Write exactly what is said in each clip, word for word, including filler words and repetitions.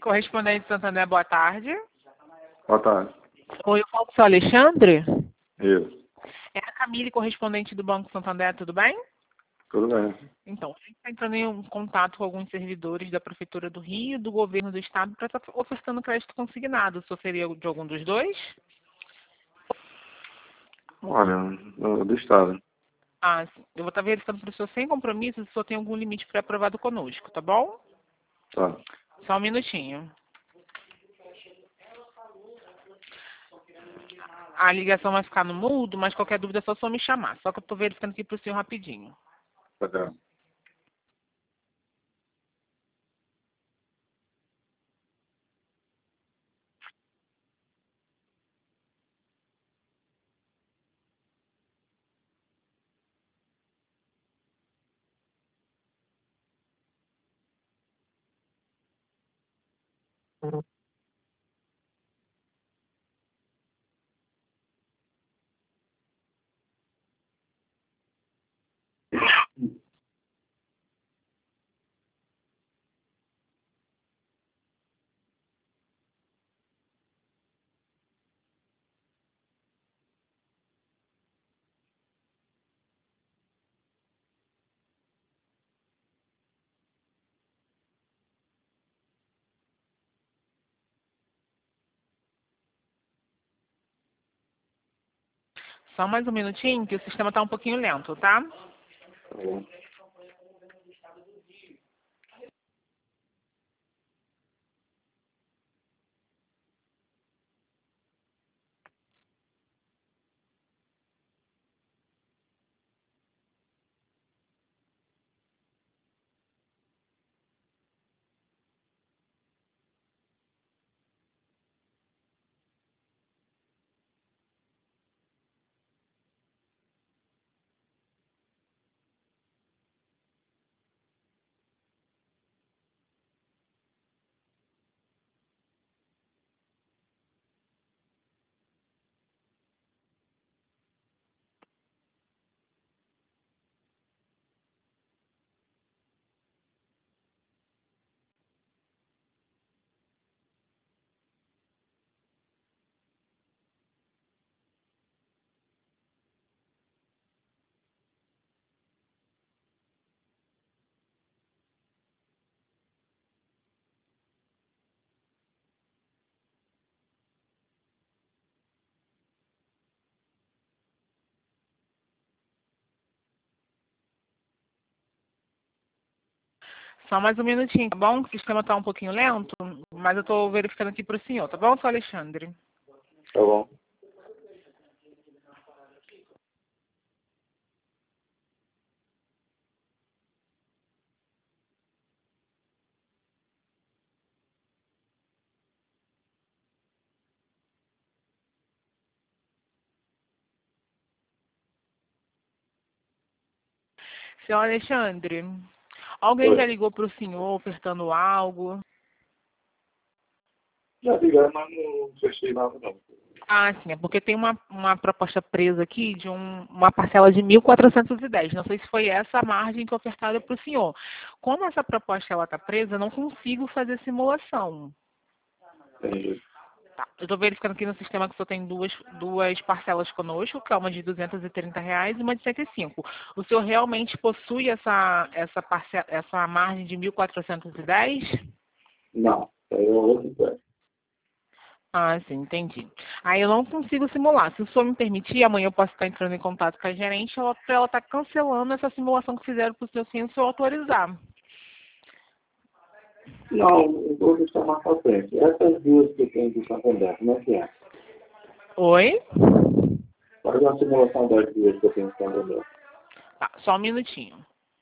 Correspondente Santander, boa tarde. Boa tarde. Oi, eu falo com o seu Alexandre? Isso. É a Camille, correspondente do Banco Santander, tudo bem? Tudo bem. Então, a gente está entrando em contato com alguns servidores da Prefeitura do Rio, do Governo do Estado, para estar ofertando crédito consignado. O senhor seria de algum dos dois? Olha, do, do Estado. Ah, sim. Eu vou estar verificando para o senhor sem compromisso se o senhor tem algum limite pré-aprovado conosco, tá bom? Tá. Só um minutinho. A ligação vai ficar no mudo, mas qualquer dúvida é só o senhor me chamar. Só que eu estou verificando aqui para o senhor rapidinho. Tá. Só mais um minutinho, que o sistema está um pouquinho lento, tá? Tá bom. Só mais um minutinho, tá bom? O sistema está um pouquinho lento, mas eu estou verificando aqui para o senhor, tá bom, seu Alexandre? Tá bom. Seu Alexandre, alguém já Oi. ligou para o senhor ofertando algo? Já ligaram, mas não fechei nada não. Ah, sim, é porque tem uma, uma proposta presa aqui de um, uma parcela de mil quatrocentos e dez. Não sei se foi essa a margem que é ofertada para o senhor. Como essa proposta está presa, eu não consigo fazer simulação. Entendi. Tá. Eu estou verificando aqui no sistema que só tem duas, duas parcelas conosco, que é uma de duzentos e trinta reais e uma de cento e cinco. O senhor realmente possui essa, essa, parcela, essa margem de mil quatrocentos e dez? Não. Aí eu vou ficar. Ah, sim, entendi. Aí eu não consigo simular. Se o senhor me permitir, amanhã eu posso estar entrando em contato com a gerente para ela estar cancelando essa simulação que fizeram para o senhor sem o senhor autorizar. Não, eu vou deixar mais pra frente. Essas duas que tem de Santander, como é que é? Oi? Faz uma simulação das duas que eu tenho de Santander. Tá, só um minutinho.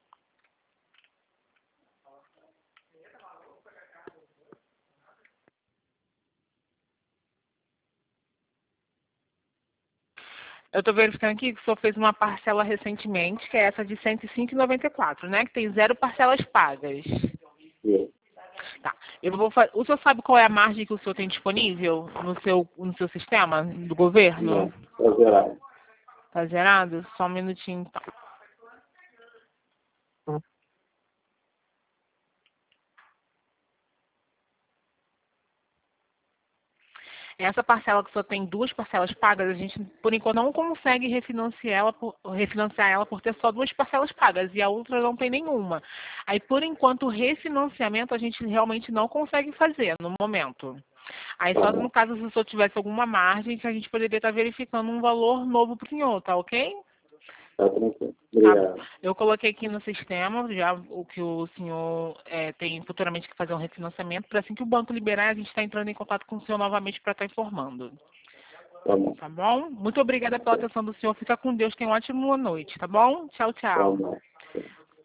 Eu estou verificando aqui que o senhor fez uma parcela recentemente, que é essa de cento e cinco reais e noventa e quatro centavos, né? Que tem zero parcelas pagas. Isso. Tá. Eu vou fa... O senhor sabe qual é a margem que o senhor tem disponível no seu, no seu sistema do governo? Não. Tá zerado. Tá zerado? Só um minutinho, então. Essa parcela que só tem duas parcelas pagas, a gente, por enquanto, não consegue refinanciar ela por, refinanciar ela por ter só duas parcelas pagas e a outra não tem nenhuma. Aí, por enquanto, o refinanciamento a gente realmente não consegue fazer no momento. Aí, Tá só bom. no caso se o senhor tivesse alguma margem, que a gente poderia estar verificando um valor novo para o senhor, tá ok? Tá tranquilo. Tá bom. Obrigado. Eu coloquei aqui no sistema já o que o senhor é, tem futuramente que fazer um refinanciamento. Para assim que o banco liberar, a gente está entrando em contato com o senhor novamente para estar informando. Tá bom. Tá bom? Muito obrigada pela atenção do senhor. Fica com Deus. Tenha uma ótima noite, tá bom? Tchau, Tá tchau. bom.